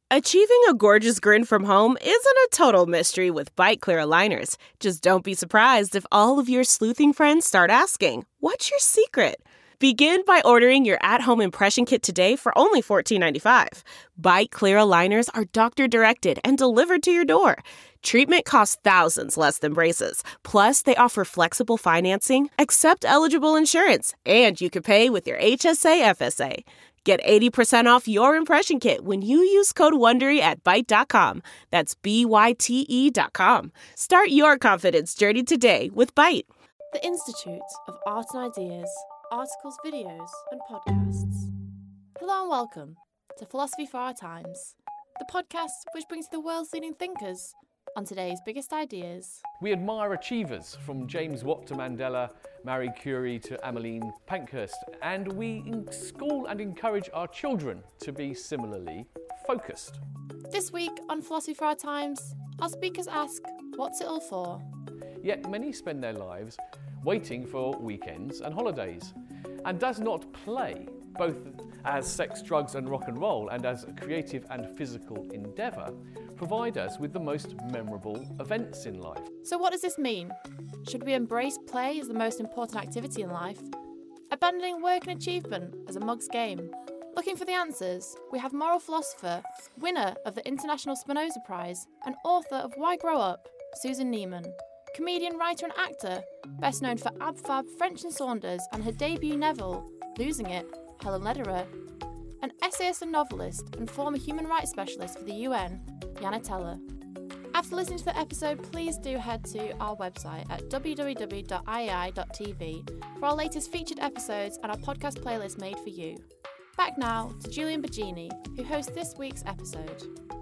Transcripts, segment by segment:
Achieving a gorgeous grin from home isn't a total mystery with Byte Clear aligners. Just don't be surprised if all of your sleuthing friends start asking, "What's your secret?" Begin by ordering your at-home impression kit today for only $14.95. Byte Clear aligners are doctor-directed and delivered to your door. Treatment costs thousands less than braces. Plus, they offer flexible financing, accept eligible insurance, and you can pay with your HSA FSA. Get 80% off your impression kit when you use code WONDERY at Byte.com. That's BYTE.com. Start your confidence journey today with Byte. The Institute of Art and Ideas, articles, videos, and podcasts. Hello and welcome to Philosophy for Our Times, the podcast which brings the world's leading thinkers on today's biggest ideas. We admire achievers from James Watt to Mandela, Marie Curie to Emmeline Pankhurst, and we school and encourage our children to be similarly focused. This week on Philosophy for Our Times, our speakers ask, what's it all for? Yet many spend their lives waiting for weekends and holidays. And does not play, both as sex, drugs and rock and roll, and as a creative and physical endeavour, provide us with the most memorable events in life? So what does this mean? Should we embrace play as the most important activity in life? Abandoning work and achievement as a mug's game? Looking for the answers, we have moral philosopher, winner of the International Spinoza Prize, and author of Why Grow Up, Susan Neiman. Comedian, writer and actor, best known for Ab Fab, French and Saunders, and her debut Neville, Losing It, Helen Lederer. An essayist and novelist, and former human rights specialist for the UN, Jana Teller. After listening to the episode, please do head to our website at www.iai.tv for our latest featured episodes and our podcast playlist made for you. Back now to Julian Bagini, who hosts this week's episode.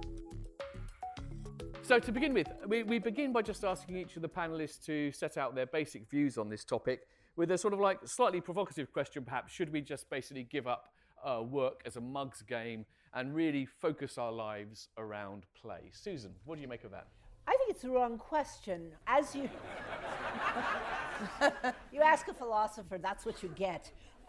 So to begin with, we begin by just asking each of the panellists to set out their basic views on this topic with a sort of like slightly provocative question perhaps. Should we just basically give up work as a mug's game and really focus our lives around play? Susan, what do you make of that? I think it's the wrong question. As you you ask a philosopher, that's what you get.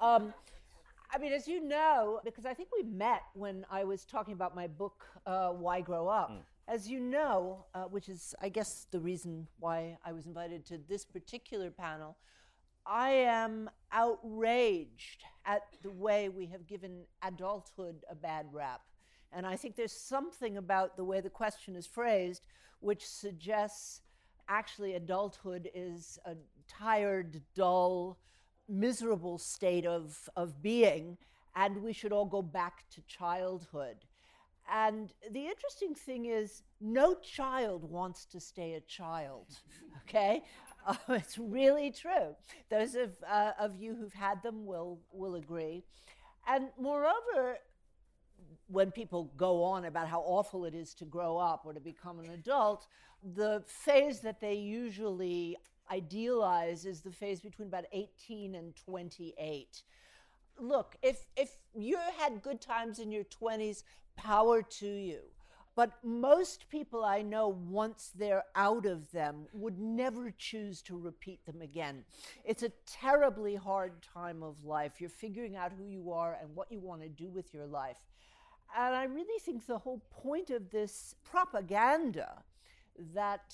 As you know, because I think we met when I was talking about my book, Why Grow Up. As you know, which is, I guess, the reason why I was invited to this particular panel, I am outraged at the way we have given adulthood a bad rap. And I think there's something about the way the question is phrased which suggests actually adulthood is a tired, dull, miserable state of being, and we should all go back to childhood. And the interesting thing is, no child wants to stay a child, okay? It's really true. Those of you who've had them will agree. And moreover, when people go on about how awful it is to grow up or to become an adult, the phase that they usually idealize is the phase between about 18 and 28. Look, if you had good times in your 20s, power to you. But most people I know, once they're out of them, would never choose to repeat them again. It's a terribly hard time of life. You're figuring out who you are and what you want to do with your life. And I really think the whole point of this propaganda that,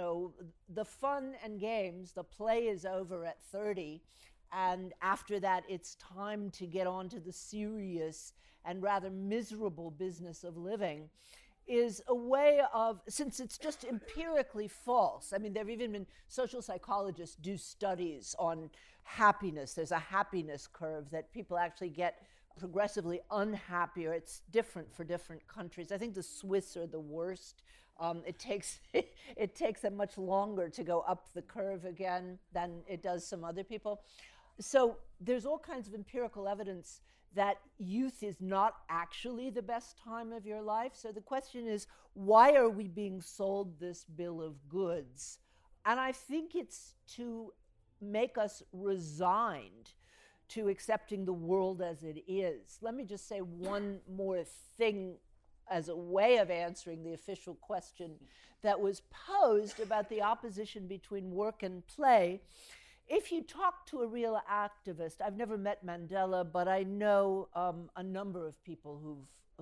the fun and games, the play is over at 30, and after that it's time to get on to the serious and rather miserable business of living, is a way of, since it's just empirically false. I mean, there have even been social psychologists do studies on happiness. There's a happiness curve that people actually get progressively unhappier. It's different for different countries. I think the Swiss are the worst. It takes them much longer to go up the curve again than it does some other people. So there's all kinds of empirical evidence that youth is not actually the best time of your life. So the question is, why are we being sold this bill of goods? And I think it's to make us resigned to accepting the world as it is. Let me just say one more thing as a way of answering the official question that was posed about the opposition between work and play. If you talk to a real activist, I've never met Mandela, but I know a number of people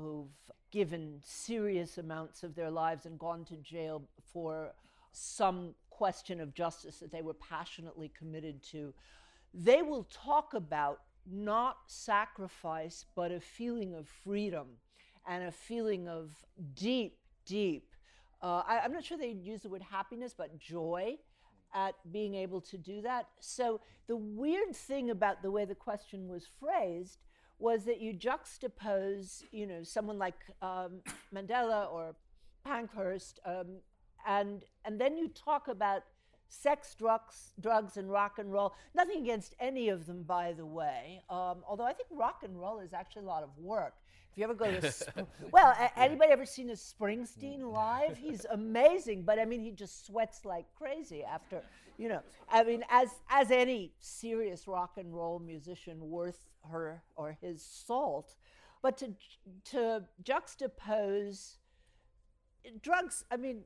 who've given serious amounts of their lives and gone to jail for some question of justice that they were passionately committed to, they will talk about not sacrifice, but a feeling of freedom and a feeling of deep, I'm not sure they'd use the word happiness, but joy at being able to do that. So the weird thing about the way the question was phrased was that you juxtapose, someone like Mandela or Pankhurst, and then you talk about sex, drugs, and rock and roll. Nothing against any of them, by the way. Although I think rock and roll is actually a lot of work. If you ever go to, anybody ever seen a Springsteen live? He's amazing, but I mean, he just sweats like crazy after, I mean, as any serious rock and roll musician worth her or his salt. But to juxtapose drugs, I mean,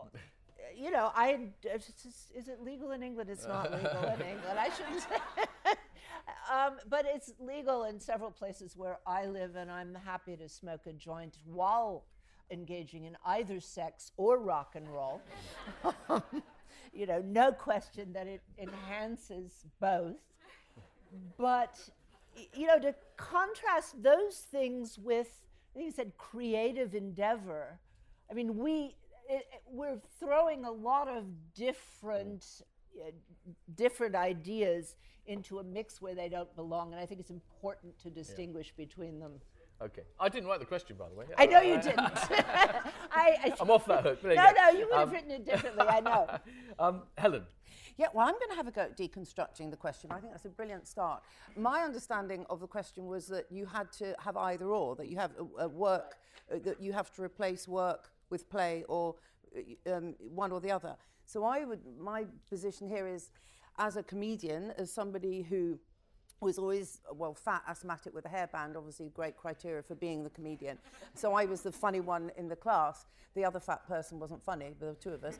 is it legal in England? It's not legal in England. I shouldn't say. But it's legal in several places where I live, and I'm happy to smoke a joint while engaging in either sex or rock and roll. No question that it enhances both. But, to contrast those things with, I think you said creative endeavor, I mean, we're throwing a lot of different ideas into a mix where they don't belong, and I think it's important to distinguish between them. Okay. I didn't write the question, by the way. I know you didn't. I'm off that hook. No, you would have written it differently, I know. Helen. Yeah, well, I'm going to have a go at deconstructing the question. I think that's a brilliant start. My understanding of the question was that you had to have either or, that you have work, that you have to replace work with play, or one or the other. So my position here is, as a comedian, as somebody who was always, fat, asthmatic with a hairband, obviously great criteria for being the comedian. So I was the funny one in the class. The other fat person wasn't funny, there were two of us.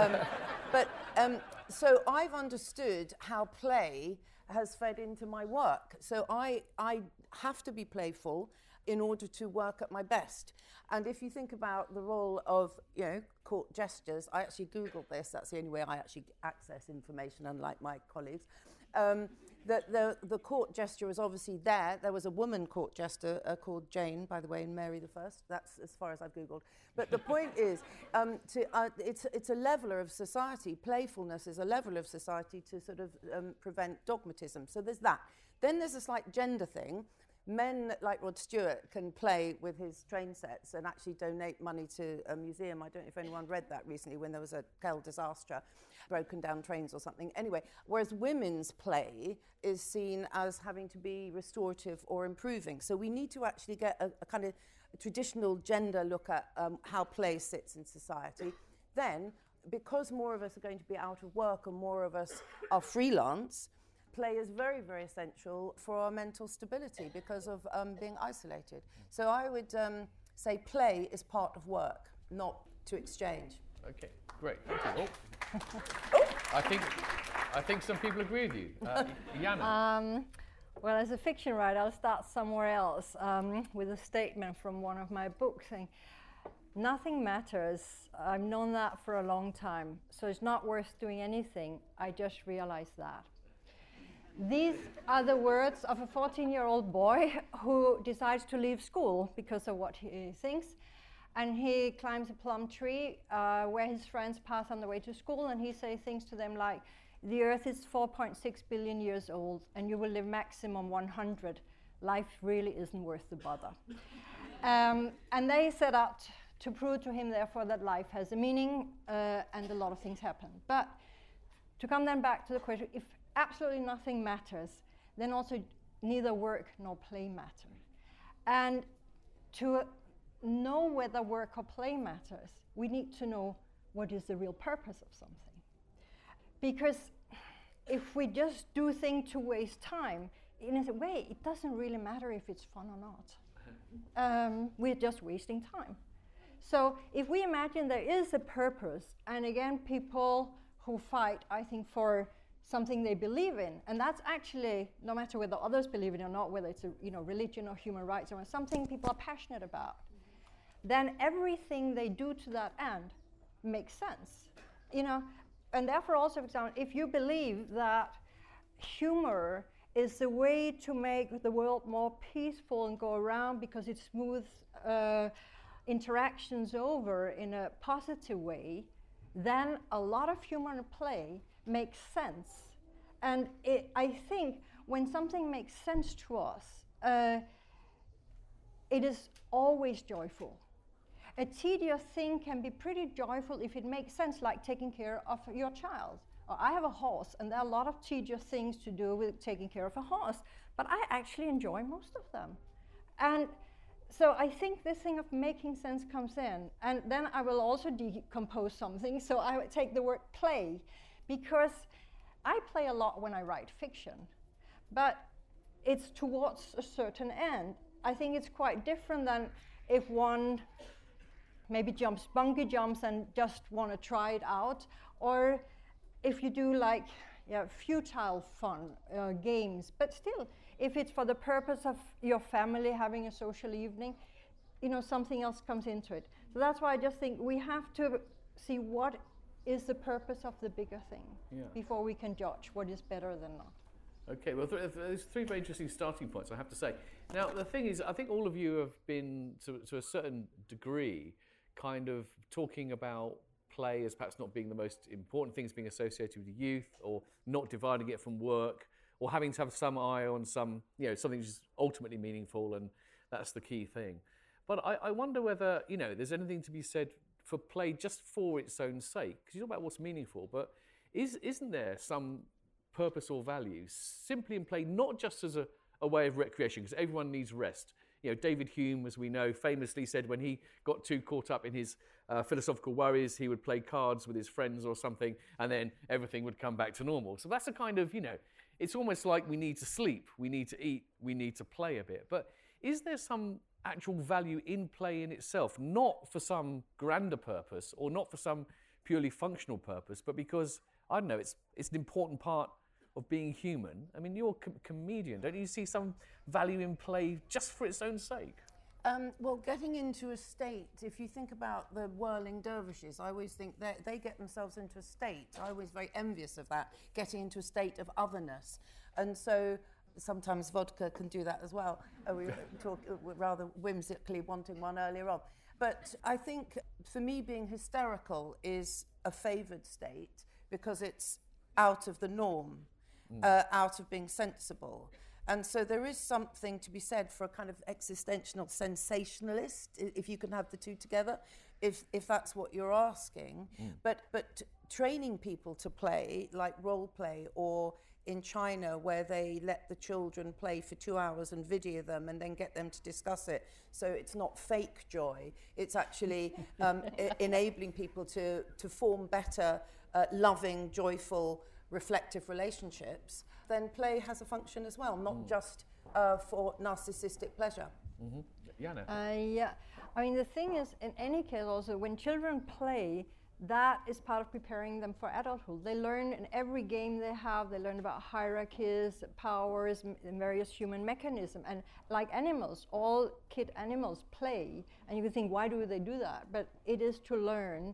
So I've understood how play has fed into my work. So I have to be playful in order to work at my best. And if you think about the role of, court gestures, I actually Googled this. That's the only way I actually access information, unlike my colleagues. The court gesture was obviously there. There was a woman court jester called Jane, by the way, in Mary I. That's as far as I've Googled. But the point is, it's a leveler of society. Playfulness is a leveler of society to sort of prevent dogmatism. So there's that. Then there's a slight gender thing. Men like Rod Stewart can play with his train sets and actually donate money to a museum. I don't know if anyone read that recently when there was a Kell disaster, broken down trains or something. Anyway, whereas women's play is seen as having to be restorative or improving. So we need to actually get a kind of traditional gender look at how play sits in society. Then, because more of us are going to be out of work and more of us are freelance, play is very, very essential for our mental stability because of being isolated. So I would say play is part of work, not to exchange. Okay, great. Thank you. I think some people agree with you. Jana. Well, as a fiction writer, I'll start somewhere else with a statement from one of my books saying, nothing matters. I've known that for a long time, so it's not worth doing anything. I just realized that. These are the words of a 14-year-old boy who decides to leave school because of what he thinks. And he climbs a plum tree where his friends pass on the way to school, and he says things to them like, the Earth is 4.6 billion years old, and you will live maximum 100. Life really isn't worth the bother. And they set out to prove to him, therefore, that life has a meaning, and a lot of things happen. But to come then back to the question, if absolutely nothing matters, then also neither work nor play matter. And to know whether work or play matters, we need to know what is the real purpose of something. Because if we just do things to waste time, in a way, it doesn't really matter if it's fun or not. We're just wasting time. So if we imagine there is a purpose, and again, people who fight, I think, for something they believe in. And that's actually, no matter whether others believe it or not, whether it's a religion or human rights or something people are passionate about, then everything they do to that end makes sense. And therefore also, for example, if you believe that humor is the way to make the world more peaceful and go around because it smooths interactions over in a positive way, then a lot of humor and play makes sense. And I think when something makes sense to us, it is always joyful. A tedious thing can be pretty joyful if it makes sense, like taking care of your child. Or I have a horse, and there are a lot of tedious things to do with taking care of a horse, but I actually enjoy most of them. And so I think this thing of making sense comes in. And then I will also decompose something, so I would take the word play, because I play a lot when I write fiction, but it's towards a certain end. I think it's quite different than if one maybe bungee jumps and just want to try it out, or if you do futile fun games. But still, if it's for the purpose of your family having a social evening, something else comes into it. So that's why I just think we have to see what is the purpose of the bigger thing before we can judge what is better than not. Okay, well, there's three very interesting starting points, I have to say. Now, the thing is, I think all of you have been, to a certain degree, kind of talking about play as perhaps not being the most important things being associated with youth, or not dividing it from work, or having to have some eye on something which is ultimately meaningful, and that's the key thing. But I wonder whether, there's anything to be said for play just for its own sake, because you talk about what's meaningful, but isn't there some purpose or value simply in play, not just as a way of recreation, because everyone needs rest. David Hume, as we know, famously said when he got too caught up in his philosophical worries, he would play cards with his friends or something, and then everything would come back to normal. So that's a kind of, it's almost like we need to sleep, we need to eat, we need to play a bit. But is there some actual value in play in itself, not for some grander purpose or not for some purely functional purpose, but because, I don't know, it's an important part of being human? I mean, you're a comedian. Don't you see some value in play just for its own sake? Well, getting into a state, if you think about the whirling dervishes, I always think that they get themselves into a state. I'm always very envious of that, getting into a state of otherness. And so sometimes vodka can do that as well. We talk rather whimsically wanting one earlier on. But I think for me, being hysterical is a favoured state because it's out of the norm. Out of being sensible. And so there is something to be said for a kind of existential sensationalist, if you can have the two together, if that's what you're asking. But training people to play, like role play, or in China where they let the children play for 2 hours and video them and then get them to discuss it. So it's not fake joy, it's actually enabling people to form better, loving, joyful, reflective relationships, then play has a function as well, not just for narcissistic pleasure. Jana? Yeah, I mean, the thing is, in any case also, when children play, that is part of preparing them for adulthood. They learn in every game they have, they learn about hierarchies, powers, and various human mechanisms. And like animals, all kid animals play, and you can think, why do they do that? But it is to learn.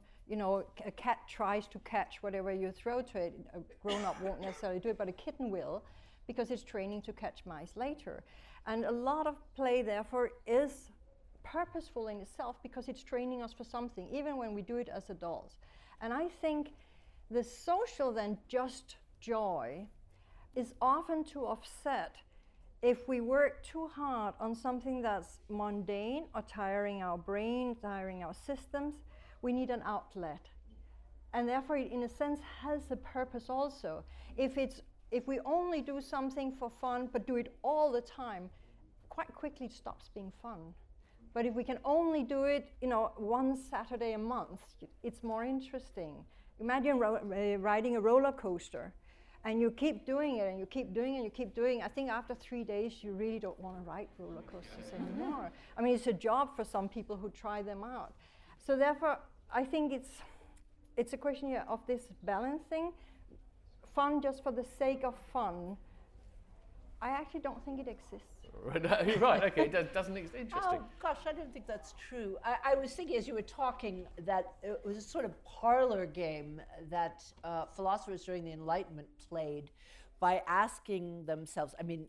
A cat tries to catch whatever you throw to it. A grown-up won't necessarily do it, but a kitten will, because it's training to catch mice later. And a lot of play, therefore, is purposeful in itself because it's training us for something, even when we do it as adults. And I think the social, then, just joy is often to offset if we work too hard on something that's mundane or tiring our brain, tiring our systems. We need an outlet, and therefore it in a sense has a purpose also. If we only do something for fun but do it all the time, quite quickly it stops being fun. But if we can only do it one Saturday a month, it's more interesting. Imagine riding a roller coaster, and you keep doing it and you keep doing it and you keep doing it. I think after 3 days you really don't want to ride roller coasters anymore. I mean, it's a job for some people who try them out. So therefore, I think it's a question here of this balancing. fun just for the sake of fun, I actually don't think it exists. Right, okay, it doesn't exist. Interesting. Oh, gosh, I don't think that's true. I was thinking as you were talking that it was a sort of parlor game that philosophers during the Enlightenment played by asking themselves, I mean,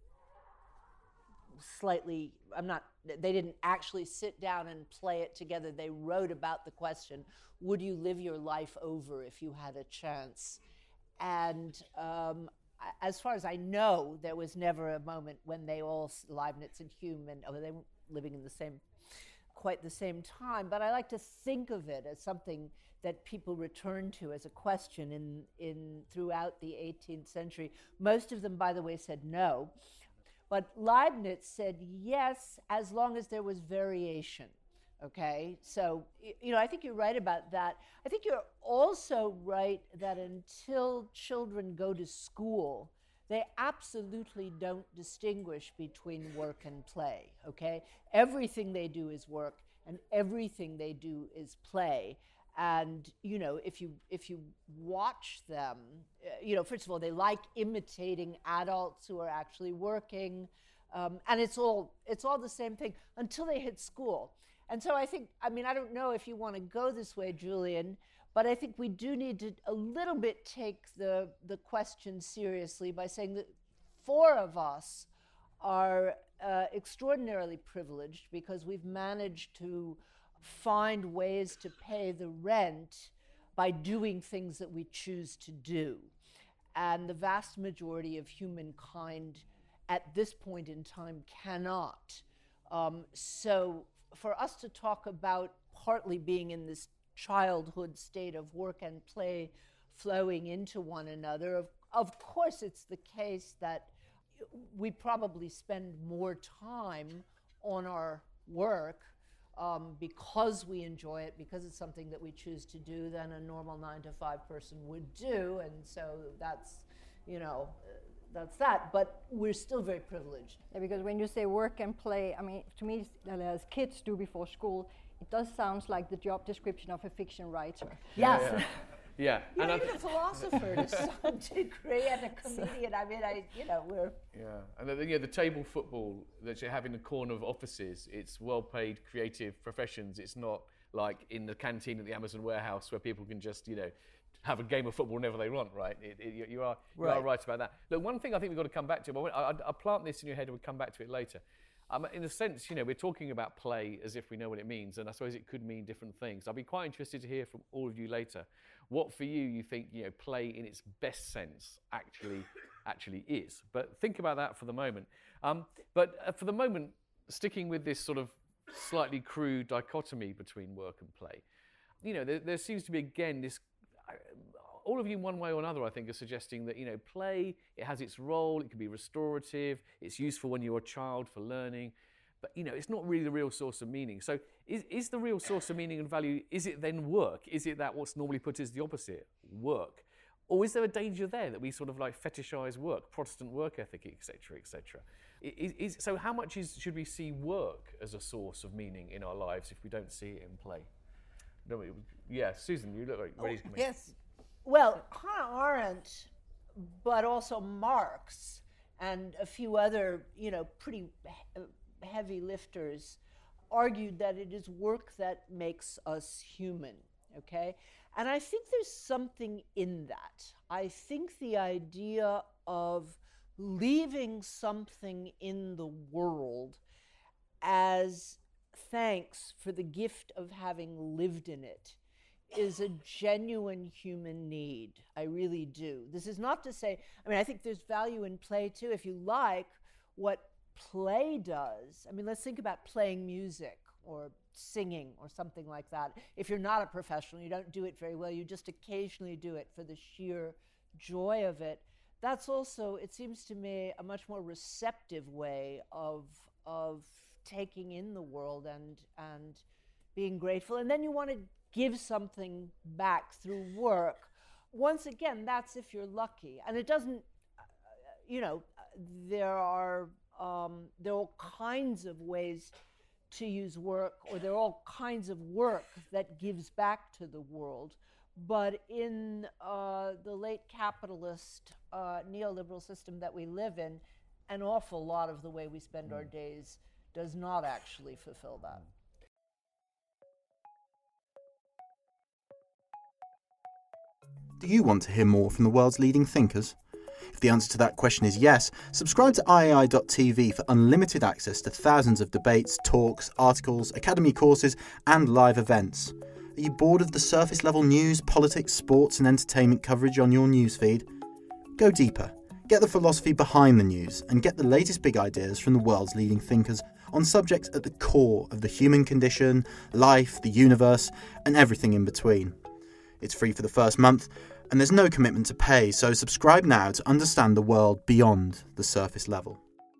they didn't actually sit down and play it together. They wrote about the question, would you live your life over if you had a chance? And as far as I know, there was never a moment when they all, Leibniz and Hume, they weren't living in quite the same time. But I like to think of it as something that people return to as a question throughout the 18th century. Most of them, by the way, said no. But Leibniz said yes, as long as there was variation. Okay, so, I think you're right about that. I think you're also right that until children go to school, they absolutely don't distinguish between work and play, okay? Everything they do is work, and everything they do is play. And, if you watch them, first of all, they like imitating adults who are actually working, and it's all the same thing until they hit school. And so I don't know if you want to go this way, Julian, but I think we do need to a little bit take the question seriously by saying that 4 of us are extraordinarily privileged because we've managed to find ways to pay the rent by doing things that we choose to do. And the vast majority of humankind at this point in time cannot. So for us to talk about partly being in this childhood state of work and play flowing into one another, of course it's the case that we probably spend more time on our work because we enjoy it, because it's something that we choose to do, than a normal 9-to-5 person would do. And so that's that, but we're still very privileged. Yeah, because when you say work and play, I mean, to me, as kids do before school, it does sound like the job description of a fiction writer. Yes. Yeah. You're even a philosopher to some degree, and a comedian. I mean, we're... Yeah, and the table football that you have in the corner of offices, it's well-paid creative professions. It's not like in the canteen at the Amazon warehouse where people can just, have a game of football whenever they want, right? You are right about that. Look, one thing I think we've got to come back to, I'll plant this in your head and we'll come back to it later. In a sense, we're talking about play as if we know what it means, and I suppose it could mean different things. I'll be quite interested to hear from all of you later what for you think, play in its best sense actually is. But think about that for the moment. But for the moment, sticking with this sort of slightly crude dichotomy between work and play, there seems to be, again, this... all of you in one way or another, I think, are suggesting that, play, it has its role, it can be restorative, it's useful when you're a child for learning, but, it's not really the real source of meaning. So is the real source of meaning and value, is it then work? Is it that what's normally put as the opposite, work? Or is there a danger there that we sort of like fetishize work, Protestant work ethic, etc., etc.? So how much should we see work as a source of meaning in our lives if we don't see it in play? Yeah, Susan, you look like ready to come in. Yes. Well, Hannah Arendt, but also Marx and a few other, pretty heavy lifters argued that it is work that makes us human, okay? And I think there's something in that. I think the idea of leaving something in the world as thanks for the gift of having lived in it is a genuine human need. I really do. This is not to say, I think there's value in play too. If you like what play does, let's think about playing music or singing or something like that. If you're not a professional, you don't do it very well, you just occasionally do it for the sheer joy of it. That's also, it seems to me, a much more receptive way of taking in the world and being grateful. And then you want to give something back through work. Once again, that's if you're lucky. And it doesn't, there are all kinds of ways to use work, or there are all kinds of work that gives back to the world. But in the late capitalist neoliberal system that we live in, an awful lot of the way we spend our days does not actually fulfill that. Do you want to hear more from the world's leading thinkers? If the answer to that question is yes, subscribe to iai.tv for unlimited access to thousands of debates, talks, articles, academy courses, and live events. Are you bored of the surface level news, politics, sports, and entertainment coverage on your newsfeed? Go deeper. Get the philosophy behind the news and get the latest big ideas from the world's leading thinkers on subjects at the core of the human condition, life, the universe, and everything in between. It's free for the first month, and there's no commitment to pay, so subscribe now to understand the world beyond the surface level.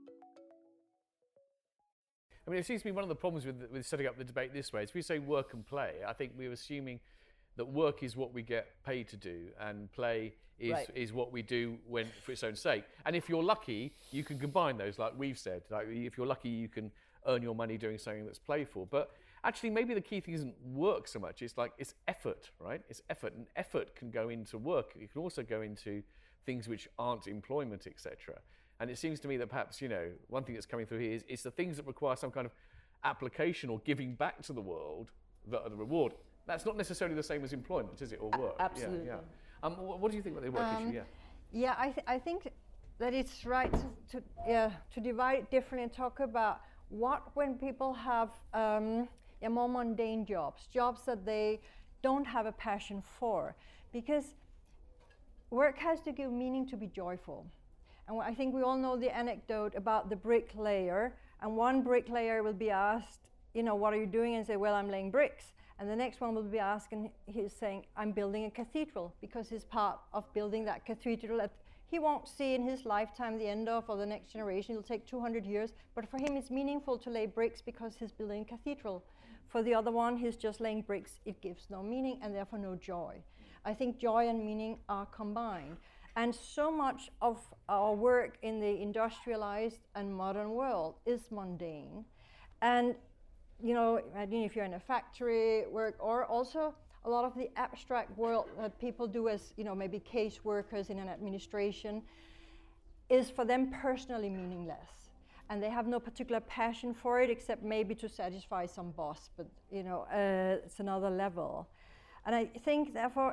I mean, it seems to be one of the problems with setting up the debate this way is if we say work and play, I think we're assuming that work is what we get paid to do and play is what we do for its own sake. And if you're lucky, you can combine those, like we've said. Like if you're lucky, you can earn your money doing something that's playful. But actually, maybe the key thing isn't work so much. It's like it's effort, right? It's effort, and effort can go into work. It can also go into things which aren't employment, etc. And it seems to me that perhaps, one thing that's coming through here is it's the things that require some kind of application or giving back to the world that are the reward. That's not necessarily the same as employment, is it, or work? Absolutely. Yeah. What do you think about the work issue? Yeah, I think that it's right to divide it differently and talk about when people have more mundane jobs that they don't have a passion for, because work has to give meaning to be joyful. And I think we all know the anecdote about the bricklayer, and one bricklayer will be asked, what are you doing? And say, well, I'm laying bricks. And the next one will be asked, and he's saying, I'm building a cathedral, because he's part of building that cathedral that he won't see in his lifetime the end of, or the next generation. It'll take 200 years. But for him, it's meaningful to lay bricks because he's building a cathedral. For the other one, he's just laying bricks. It gives no meaning and therefore no joy. I think joy and meaning are combined. And so much of our work in the industrialized and modern world is mundane. And imagine if you're in a factory work, or also a lot of the abstract work that people do as, maybe case workers in an administration, is for them personally meaningless. And they have no particular passion for it, except maybe to satisfy some boss, but it's another level. And I think, therefore,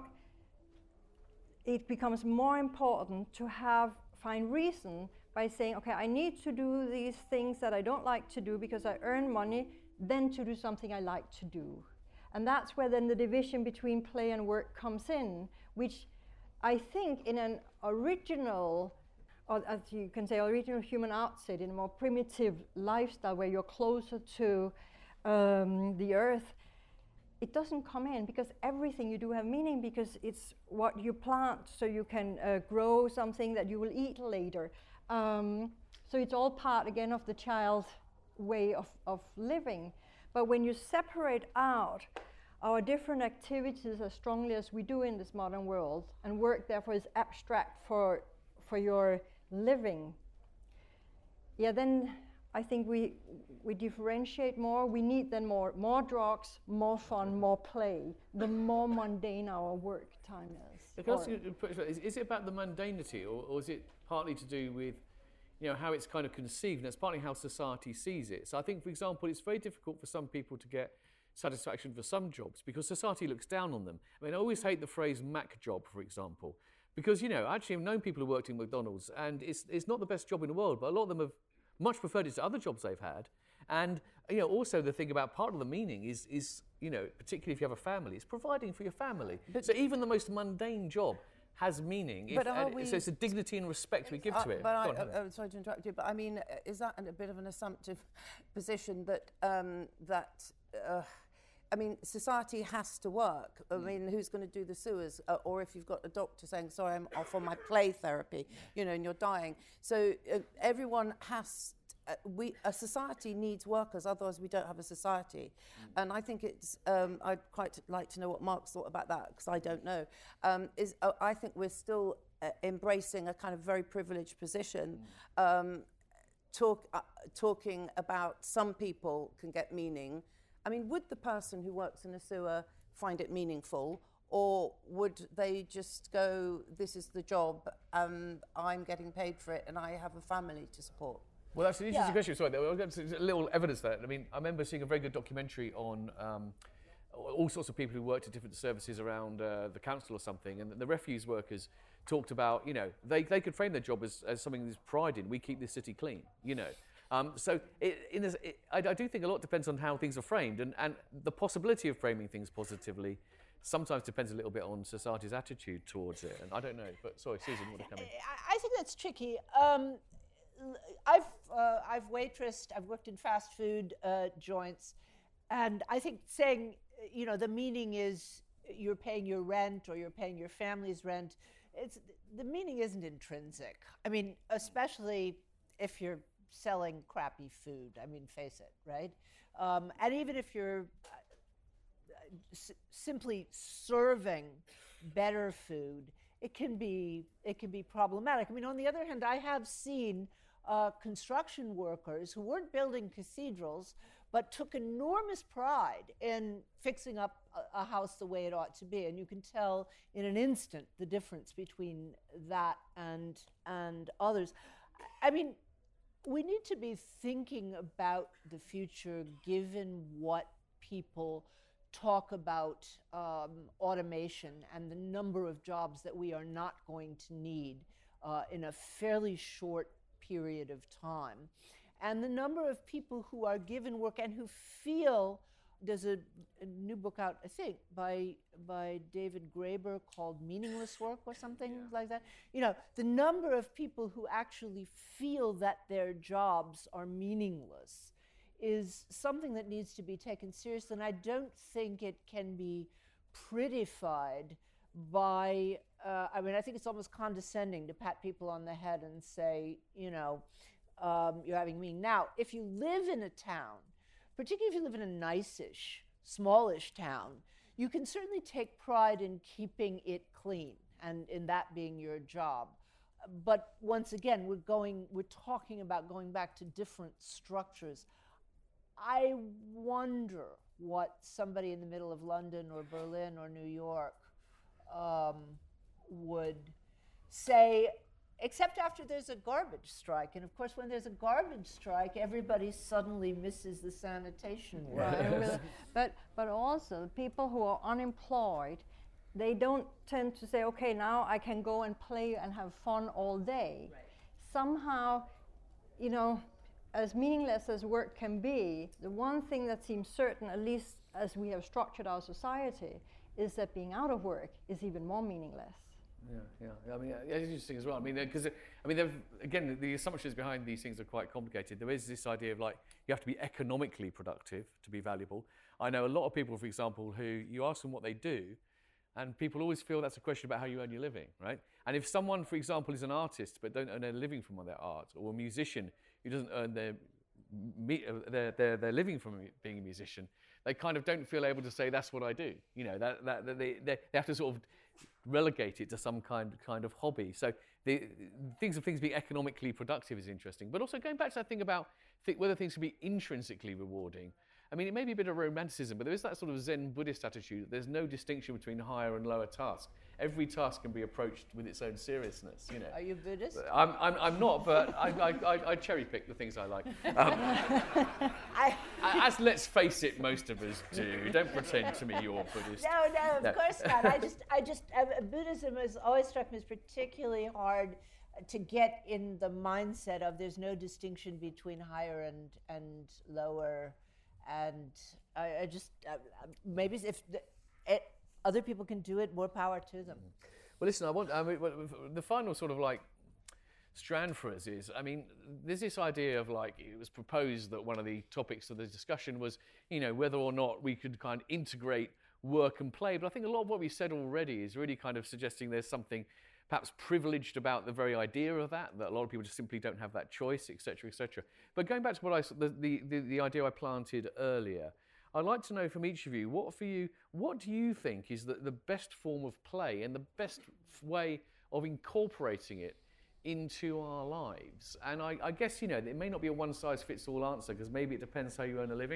it becomes more important to find reason by saying, okay, I need to do these things that I don't like to do because I earn money, then to do something I like to do. And that's where then the division between play and work comes in, which I think in an original, or as you can say, original human outset, in a more primitive lifestyle where you're closer to the earth, it doesn't come in, because everything you do have meaning, because it's what you plant so you can grow something that you will eat later. So it's all part, again, of the child's way of living. But when you separate out our different activities as strongly as we do in this modern world, and work therefore is abstract for your living, then I think we differentiate more. We need then more drugs, more fun, more play, the more mundane our work time is. Is it about the mundanity, or is it partly to do with how it's kind of conceived, and it's partly how society sees it? So I think, for example, it's very difficult for some people to get satisfaction for some jobs because society looks down on them. I mean, I always hate the phrase Mac job, for example, because, actually I've known people who worked in McDonald's, and it's not the best job in the world, but a lot of them have much preferred it to other jobs they've had. And, also the thing about part of the meaning is particularly if you have a family, it's providing for your family. So even the most mundane job has meaning. So it's a dignity and respect we give to it. I'm sorry to interrupt you, but I mean, is that a bit of an assumptive position that society has to work? I mean, who's going to do the sewers? Or if you've got a doctor saying, sorry, I'm off on my play therapy, and you're dying. So everyone has. A society needs workers, otherwise we don't have a society. And I think it's, I'd quite like to know what Mark's thought about that, because I don't know. I think we're still embracing a kind of very privileged position, talking about some people can get meaning. I mean, would the person who works in a sewer find it meaningful, Or would they just go, this is the job, and I'm getting paid for it, and I have a family to support? Well, that's an interesting question. Sorry, I'll get a little evidence there. I mean, I remember seeing a very good documentary on all sorts of people who worked at different services around the council or something, and the refuse workers talked about, you know, they could frame their job as something there's pride in. We keep this city clean, you know. So I do think a lot depends on how things are framed, and the possibility of framing things positively sometimes depends a little bit on society's attitude towards it. And I don't know, but sorry, Susan, you want to come in? I think that's tricky. I've waitressed, I've worked in fast food joints, and I think saying, you know, the meaning is you're paying your rent or you're paying your family's rent, the meaning isn't intrinsic. I mean, especially if you're selling crappy food, I mean, face it, right? And even if you're simply serving better food, it can be problematic. I mean, on the other hand, I have seen construction workers who weren't building cathedrals, but took enormous pride in fixing up a house the way it ought to be. And you can tell in an instant the difference between that and others. I mean, we need to be thinking about the future given what people talk about automation and the number of jobs that we are not going to need in a fairly short period of time. And the number of people who are given work and who feel, there's a new book out, I think, by David Graeber called Meaningless Work or something like that. You know, the number of people who actually feel that their jobs are meaningless is something that needs to be taken seriously, and I don't think it can be prettified by, I mean, I think it's almost condescending to pat people on the head and say, you know, you're having me. Now, if you live in a town, particularly if you live in a nice-ish, smallish town, you can certainly take pride in keeping it clean and in that being your job. But once again, we're talking about going back to different structures. I wonder what somebody in the middle of London or Berlin or New York would say, except after there's a garbage strike. And of course, when there's a garbage strike, everybody suddenly misses the sanitation work. Right. But also, the people who are unemployed, they don't tend to say, okay, now I can go and play and have fun all day. Right. Somehow, you know, as meaningless as work can be, the one thing that seems certain, at least as we have structured our society, is that being out of work is even more meaningless. Yeah. I mean, it's interesting as well. I mean, because again, the assumptions behind these things are quite complicated. There is this idea of like you have to be economically productive to be valuable. I know a lot of people, for example, who you ask them what they do, and people always feel that's a question about how you earn your living, right? And if someone, for example, is an artist but don't earn their living from their art, or a musician who doesn't earn their living from being a musician, they kind of don't feel able to say that's what I do. You know, that they have to sort of relegate it to some kind of hobby. So the things being economically productive is interesting. But also going back to that thing about whether things can be intrinsically rewarding. I mean, it may be a bit of romanticism, but there is that sort of Zen Buddhist attitude that there's no distinction between higher and lower tasks. Every task can be approached with its own seriousness, you know. Are you Buddhist? I'm not, but I cherry pick the things I like. As let's face it, most of us do. Don't pretend to me you're Buddhist. No, of course not. Buddhism has always struck me as particularly hard to get in the mindset of there's no distinction between higher and lower. And I just, maybe if other people can do it, more power to them. Well, listen, the final sort of like strand for us is, I mean, there's this idea of like, it was proposed that one of the topics of the discussion was, you know, whether or not we could kind of integrate work and play. But I think a lot of what we said already is really kind of suggesting there's something perhaps privileged about the very idea of that a lot of people just simply don't have that choice, etc., etc. But going back to what the idea I planted earlier, I'd like to know from each of you, what do you think is the best form of play and the best way of incorporating it into our lives? And I guess, you know, it may not be a one-size-fits-all answer because maybe it depends how you earn a living.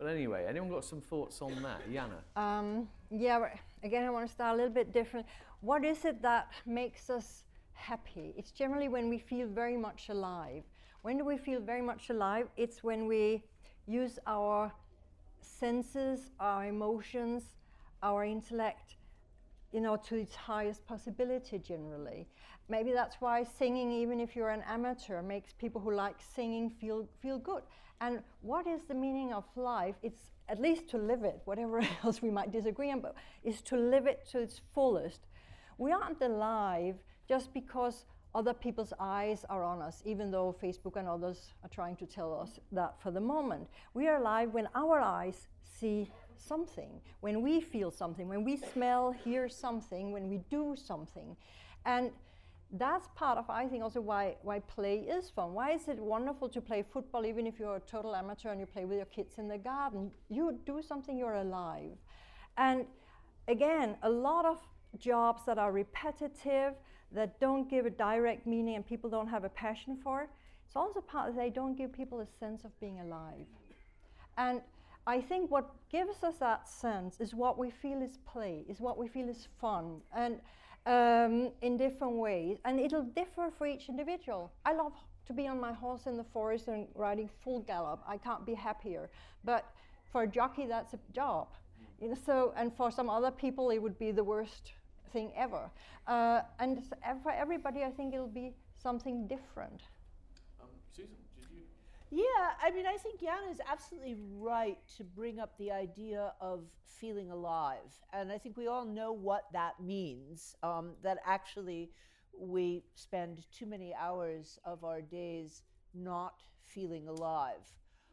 But anyway, anyone got some thoughts on that? Jana? Again, I want to start a little bit different. What is it that makes us happy? It's generally when we feel very much alive. When do we feel very much alive? It's when we use our senses, our emotions, our intellect, to its highest possibility generally. Maybe that's why singing, even if you're an amateur, makes people who like singing feel good. And what is the meaning of life? It's at least to live it, whatever else we might disagree on, but is to live it to its fullest. We aren't alive just because other people's eyes are on us, even though Facebook and others are trying to tell us that for the moment. We are alive when our eyes see something, when we feel something, when we smell, hear something, when we do something. And that's part of, I think, also why play is fun. Why is it wonderful to play football, even if you're a total amateur and you play with your kids in the garden? You do something, you're alive. And again, a lot of jobs that are repetitive, that don't give a direct meaning and people don't have a passion for, it's also part that they don't give people a sense of being alive. And I think what gives us that sense is what we feel is play, is what we feel is fun, and in different ways. And it'll differ for each individual. I love to be on my horse in the forest and riding full gallop. I can't be happier. But for a jockey, that's a job. And for some other people, it would be the worst thing ever. And for everybody, I think it'll be something different. Susan, did you? Yeah, I mean, I think Jana is absolutely right to bring up the idea of feeling alive. And I think we all know what that means, that actually we spend too many hours of our days not feeling alive.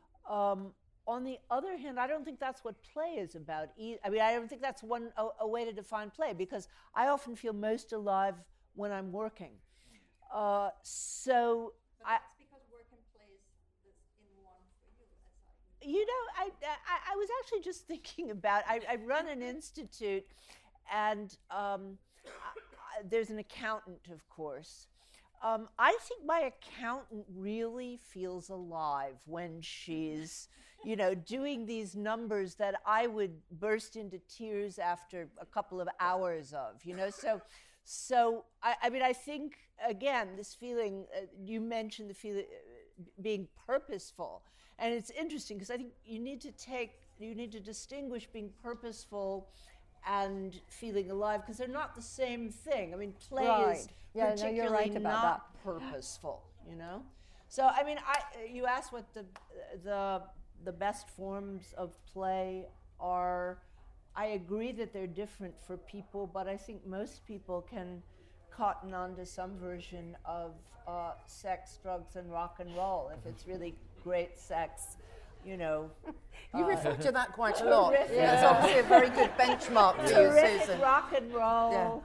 On the other hand, I don't think that's what play is about. I mean, I don't think that's a way to define play, because I often feel most alive when I'm working. But that's because work and play is in one for you, I was actually just thinking about, I run an institute, and there's an accountant, of course. I think my accountant really feels alive when she's, doing these numbers that I would burst into tears after a couple of hours of, So I mean, I think, again, this feeling, you mentioned the feeling being purposeful. And it's interesting because I think you need to distinguish being purposeful and feeling alive, because they're not the same thing. I mean, play is particularly you're right about not purposeful, So, I mean, you asked what the best forms of play are. I agree that they're different for people, but I think most people can cotton on to some version of sex, drugs, and rock and roll if it's really great sex, You refer to that quite a lot. It's obviously a very good benchmark for you, terrific Susan. rock and roll.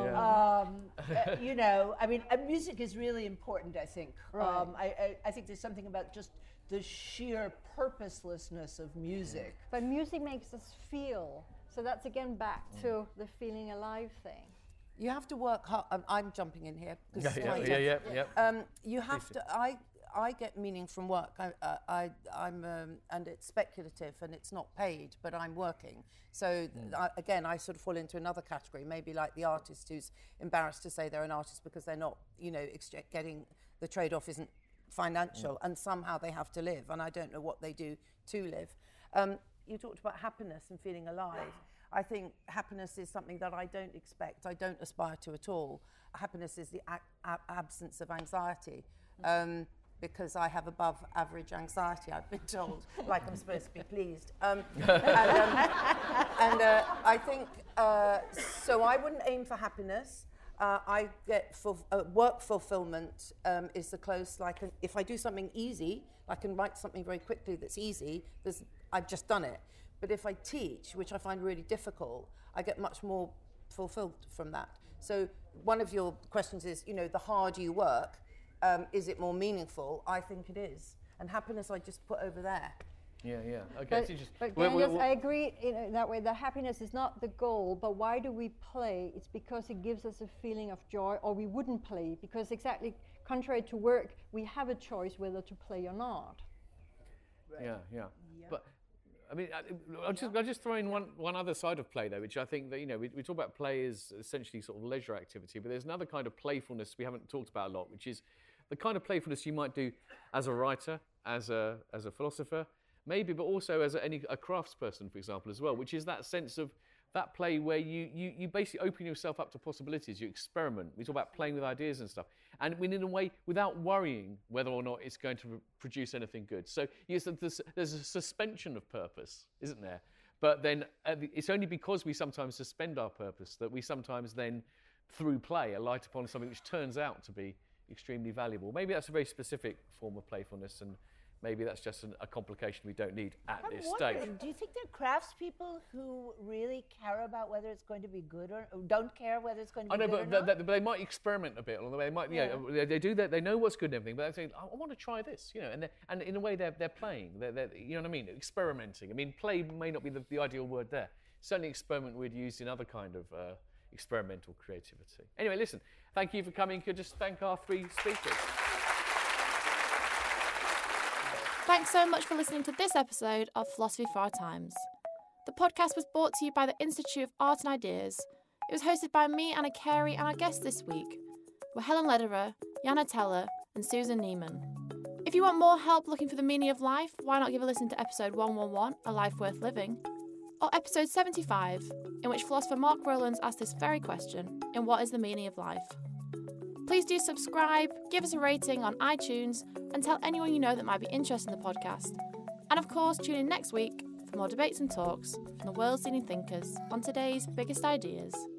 Yeah. I mean, music is really important, I think. Right. I think there's something about just the sheer purposelessness of music. But music makes us feel. So that's again back to the feeling alive thing. You have to work hard. I'm jumping in here. Yeah. You have to. I get meaning from work. I'm and it's speculative and it's not paid, but I'm working. So again, I sort of fall into another category. Maybe like the artist who's embarrassed to say they're an artist because they're not, getting the trade-off isn't financial, and somehow they have to live. And I don't know what they do to live. You talked about happiness and feeling alive. I think happiness is something that I don't expect, I don't aspire to at all. Happiness is the absence of anxiety, because I have above average anxiety, I've been told, like I'm supposed to be pleased. And I think, so I wouldn't aim for happiness. I get work fulfillment is the close, if I do something easy, I can write something very quickly that's easy, I've just done it. But if I teach, which I find really difficult, I get much more fulfilled from that. So one of your questions is, the harder you work, is it more meaningful? I think it is. And happiness I just put over there. Yeah. Okay. But I agree that way. The happiness is not the goal, but why do we play? It's because it gives us a feeling of joy, or we wouldn't play, because exactly contrary to work, we have a choice whether to play or not. Yeah. But I mean, I'll just throw in one other side of play, though, which I think that, we talk about play as essentially sort of leisure activity, but there's another kind of playfulness we haven't talked about a lot, which is the kind of playfulness you might do as a writer, as a philosopher, maybe, but also as a craftsperson, for example, as well, which is that sense of that play where you basically open yourself up to possibilities, you experiment. We talk about playing with ideas and stuff, and in a way without worrying whether or not it's going to produce anything good. So yes, there's a suspension of purpose, isn't there? But then it's only because we sometimes suspend our purpose that we sometimes then, through play, alight upon something which turns out to be extremely valuable. Maybe that's a very specific form of playfulness, and maybe that's just a complication we don't need at this stage. Do you think there are craftspeople who really care about whether it's going to be good or don't care whether it's going to be good or not? But they might experiment a bit along the way. They might, they do that. They know what's good and everything, but they say, I want to try this, and in a way they're playing. They're you know what I mean? Experimenting. I mean, play may not be the ideal word there. Certainly, experiment we'd use in other kind of experimental creativity. Anyway, listen. Thank you for coming. Could just thank our 3 speakers. Thanks so much for listening to this episode of Philosophy for Our Times. The podcast was brought to you by the Institute of Art and Ideas. It was hosted by me, Anna Carey, and our guests this week were Helen Lederer, Jana Teller, and Susan Neiman. If you want more help looking for the meaning of life, why not give a listen to episode 111, A Life Worth Living, or episode 75, in which philosopher Mark Rowlands asked this very question, in What is the Meaning of Life? Please do subscribe, give us a rating on iTunes, and tell anyone you know that might be interested in the podcast. And of course, tune in next week for more debates and talks from the world's leading thinkers on today's biggest ideas.